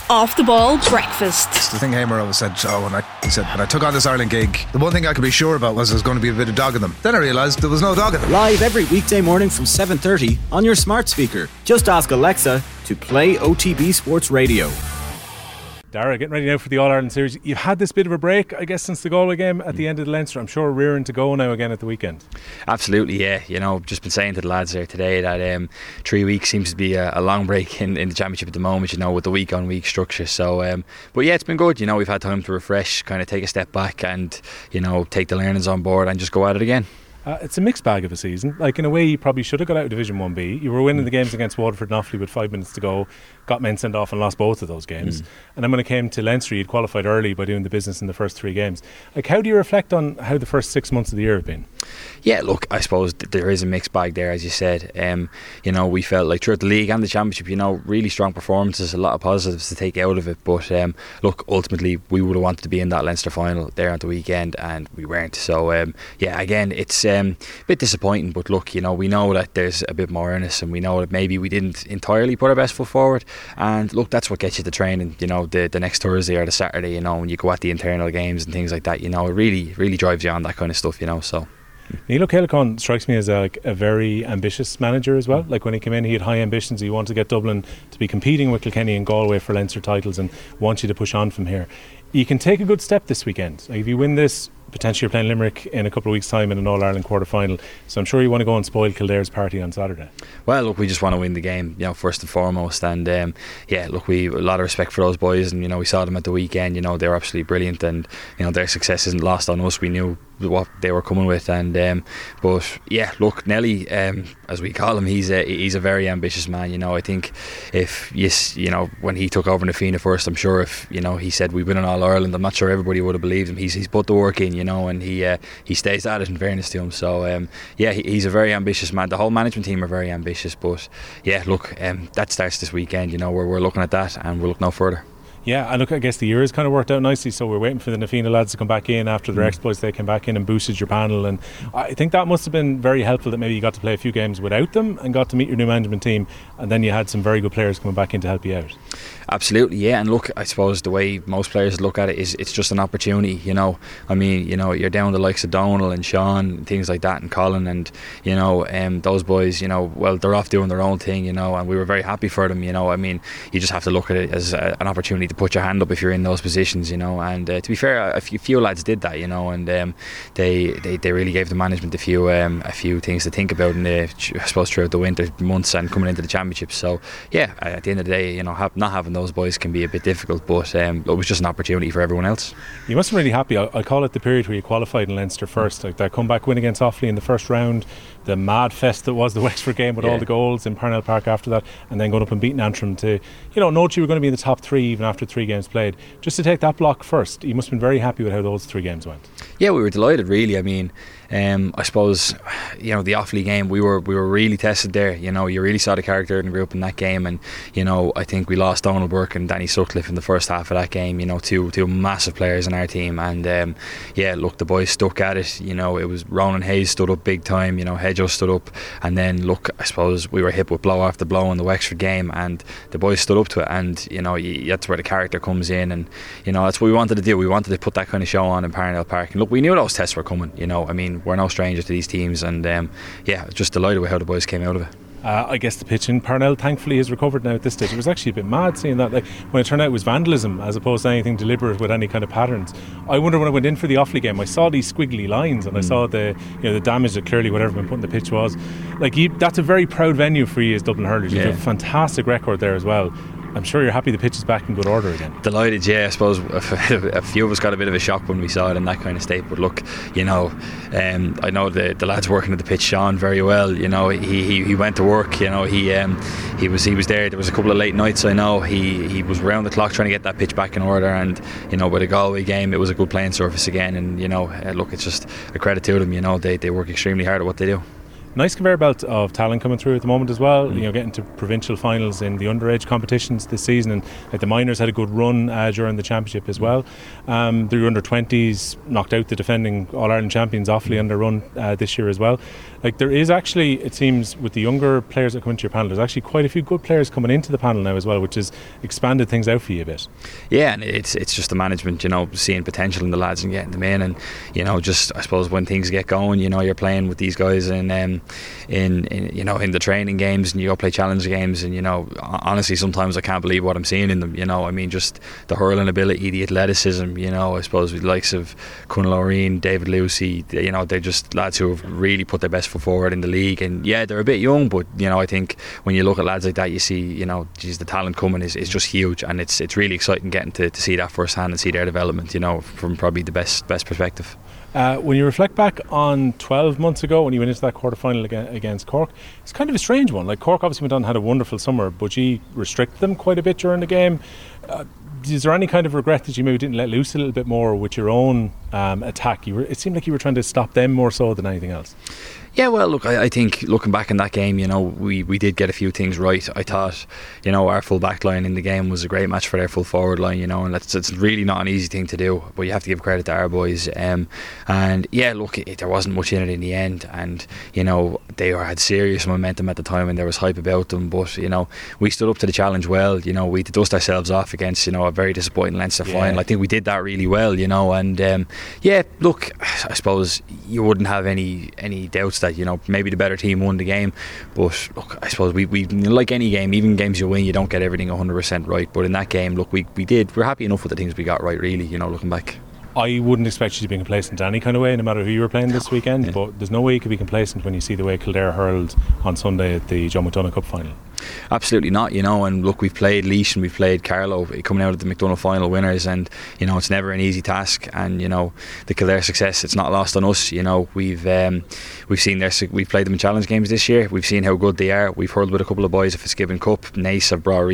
Off the Ball Breakfast. It's the thing Hamer always said, when I took on this Ireland gig, the one thing I could be sure about was there was going to be a bit of dog in them. Then I realised there was no dog in them. Live every weekday morning from 7:30 on your smart speaker. Just ask Alexa to play OTB Sports Radio. Dara, getting ready now for the All-Ireland series. You've had this bit of a break, I guess, since the Galway game at the end of the Leinster. I'm sure rearing to go now again at the weekend. Absolutely, yeah. Just been saying to the lads there today that 3 weeks seems to be a long break in the championship at the moment, with the week-on-week structure. So, but yeah, it's been good. We've had time to refresh, kind of take a step back and, take the learnings on board and just go at it again. It's a mixed bag of a season. Like, in a way, you probably should have got out of Division 1B. You were winning the games against Waterford and Offaly with 5 minutes to go, got men sent off and lost both of those games. And then when it came to Leinster, you'd qualified early by doing the business in the first 3 games. Like, how do you reflect on how the first 6 months of the year have been? Yeah, look, I suppose there is a mixed bag there, as you said. We felt like throughout the league and the championship, really strong performances, a lot of positives to take out of it. But look, ultimately, we would have wanted to be in that Leinster final there at the weekend, and we weren't. So again, it's a bit disappointing. But look, we know that there's a bit more earnest, and we know that maybe we didn't entirely put our best foot forward. And look, that's what gets you to training. The next Thursday or the Saturday. When you go at the internal games and things like that. It really drives you on, that kind of stuff. So. Neil O'Callaghan strikes me as a very ambitious manager as well. Like, when he came in, he had high ambitions. He wanted to get Dublin to be competing with Kilkenny and Galway for Leinster titles and wants you to push on from here. You can take a good step this weekend. Like, if you win this, potentially you're playing Limerick in a couple of weeks' time in an All-Ireland quarter-final. So I'm sure you want to go and spoil Kildare's party on Saturday. Well, look, we just want to win the game, first and foremost. And look, we have a lot of respect for those boys, and we saw them at the weekend. They were absolutely brilliant, and their success isn't lost on us. We knew what they were coming with, and but yeah, look, Nelly, as we call him, he's a very ambitious man. I think if when he took over Nafina first, I'm sure if he said we win an All-Ireland, I'm not sure everybody would have believed him. He's put the work in, and he stays at it, in fairness to him. So he's a very ambitious man. The whole management team are very ambitious, but yeah, look, that starts this weekend. We're looking at that, and we'll look no further. Yeah, and look, I guess the year has kind of worked out nicely, so we're waiting for the Nafina lads to come back in after their exploits. They came back in and boosted your panel, and I think that must have been very helpful, that maybe you got to play a few games without them and got to meet your new management team, and then you had some very good players coming back in to help you out. Absolutely, yeah. And look, I suppose the way most players look at it is it's just an opportunity. You're down the likes of Donal and Sean and things like that, and Colin, and those boys, well, they're off doing their own thing, and we were very happy for them. You just have to look at it as an opportunity to put your hand up if you're in those positions, and to be fair, a few lads did that, and they really gave the management a few things to think about, I suppose throughout the winter months and coming into the championship. So yeah, at the end of the day, not having those boys can be a bit difficult, but it was just an opportunity for everyone else. You must have been really happy. I call it the period where you qualified in Leinster first, like that comeback win against Offaly in the first round, the mad fest that was the Wexford game with all the goals in Parnell Park after that, and then going up and beating Antrim to know you were going to be in the top 3 even after 3 games played. Just to take that block first, you must have been very happy with how those 3 games went. Yeah, we were delighted, really. I suppose the Offaly game, we were really tested there. You really saw the character in the group in that game, and I think we lost Donald Burke and Danny Sutcliffe in the first half of that game. Two massive players in our team, and look, the boys stuck at it. It was Ronan Hayes stood up big time. Hedgehouse stood up, and then look, I suppose we were hit with blow after blow in the Wexford game, and the boys stood up to it. And that's where the character comes in, and that's what we wanted to do. We wanted to put that kind of show on in Parnell Park, and look, we knew those tests were coming. We're no strangers to these teams, and just delighted with how the boys came out of it. I guess the pitch in Parnell thankfully has recovered now at this stage. It was actually a bit mad seeing that, like, when it turned out it was vandalism as opposed to anything deliberate with any kind of patterns. I wonder, when I went in for the Offaly game, I saw these squiggly lines, and I saw the damage that clearly whatever been put in the pitch was. That's a very proud venue for you as Dublin hurlers. You have a fantastic record there as well. I'm sure you're happy the pitch is back in good order again. Delighted, yeah. I suppose a few of us got a bit of a shock when we saw it in that kind of state, but look, I know the lads working at the pitch, Sean, very well. He went to work. He was there. There was a couple of late nights. I know he was round the clock trying to get that pitch back in order, and with the Galway game, it was a good playing surface again. And look, it's just a credit to them. They work extremely hard at what they do. Nice conveyor belt of talent coming through at the moment as well. Getting to provincial finals in the underage competitions this season, and the minors had a good run during the championship as well. The under 20s knocked out the defending All-Ireland champions Offaly on their run this year as well. like there is actually, it seems, with the younger players that come into your panel, there's actually quite a few good players coming into the panel now as well, which has expanded things out for you a bit. Yeah, and it's just the management, seeing potential in the lads and getting them in, and just I suppose when things get going, you're playing with these guys in the training games, and you go play challenge games, and honestly sometimes I can't believe what I'm seeing in them. I mean, just the hurling ability, the athleticism. I suppose with the likes of Conal O'Reen, David Lucy, they're just lads who have really put their best foot forward in the league. And yeah, they're a bit young, but I think when you look at lads like that, you see the talent coming is just huge, and it's really exciting getting to see that firsthand and see their development from probably the best perspective. When you reflect back on 12 months ago when you went into that quarter-final against Cork, it's kind of a strange one. Like, Cork obviously went on and had a wonderful summer, but you restricted them quite a bit during the game. Is there any kind of regret that you maybe didn't let loose a little bit more with your own attack? It seemed like you were trying to stop them more so than anything else. Yeah, well, look, I think looking back in that game, we did get a few things right. I thought, our full back line in the game was a great match for their full forward line, and it's really not an easy thing to do, but you have to give credit to our boys. And yeah, look, there wasn't much in it in the end, and they had serious momentum at the time, and there was hype about them. But we stood up to the challenge well. We dust ourselves off against a very disappointing Leinster final. I think we did that really well. And yeah, look, I suppose you wouldn't have any doubts that maybe the better team won the game, but look, I suppose we like any game, even games you win, you don't get everything 100% right, but in that game, look, we're happy enough with the things we got right, really, looking back. I wouldn't expect you to be complacent any kind of way, no matter who you were playing this weekend, but there's no way you could be complacent when you see the way Kildare hurled on Sunday at the John McDonagh Cup final. Absolutely not, and look, we've played Laois and we've played Carlow coming out of the McDonagh final winners, and it's never an easy task, and the Kildare success, it's not lost on us. We've seen we've played them in challenge games this year, we've seen how good they are. We've hurled with a couple of boys at Fitzgibbon Cup. Naas have brought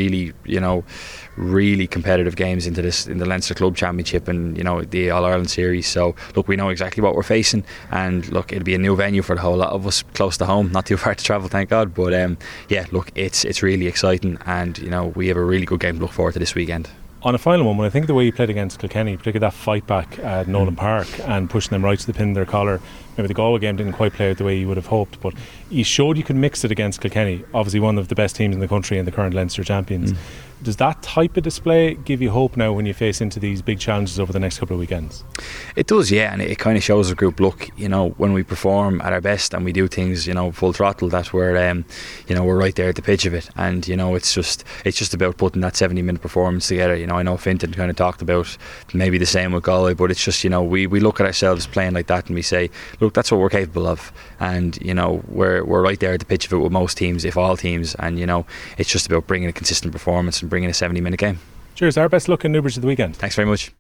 really competitive games in the Leinster Club Championship and the All-Ireland series. So look, we know exactly what we're facing, and look, it'll be a new venue for the whole lot of us, close to home, not too far to travel, thank God. But yeah, look, it's really exciting, and we have a really good game to look forward to this weekend. On a final one, when I think of the way you played against Kilkenny, particularly that fight back at Nolan Park and pushing them right to the pin of their collar, maybe the Galway game didn't quite play out the way you would have hoped, but you showed you could mix it against Kilkenny, obviously one of the best teams in the country and the current Leinster champions. Does that type of display give you hope now when you face into these big challenges over the next couple of weekends? It does, yeah, and it kind of shows the group, look, when we perform at our best and we do things, full throttle, that we're right there at the pitch of it, and it's just about putting that 70-minute performance together. I know Fintan kind of talked about maybe the same with Galway, but it's just we look at ourselves playing like that and we say, look, that's what we're capable of, and we're right there at the pitch of it with most teams, if all teams, and it's just about bringing a consistent performance and bringing a 70-minute game. Cheers, our best luck in Newbridge at the weekend. Thanks very much.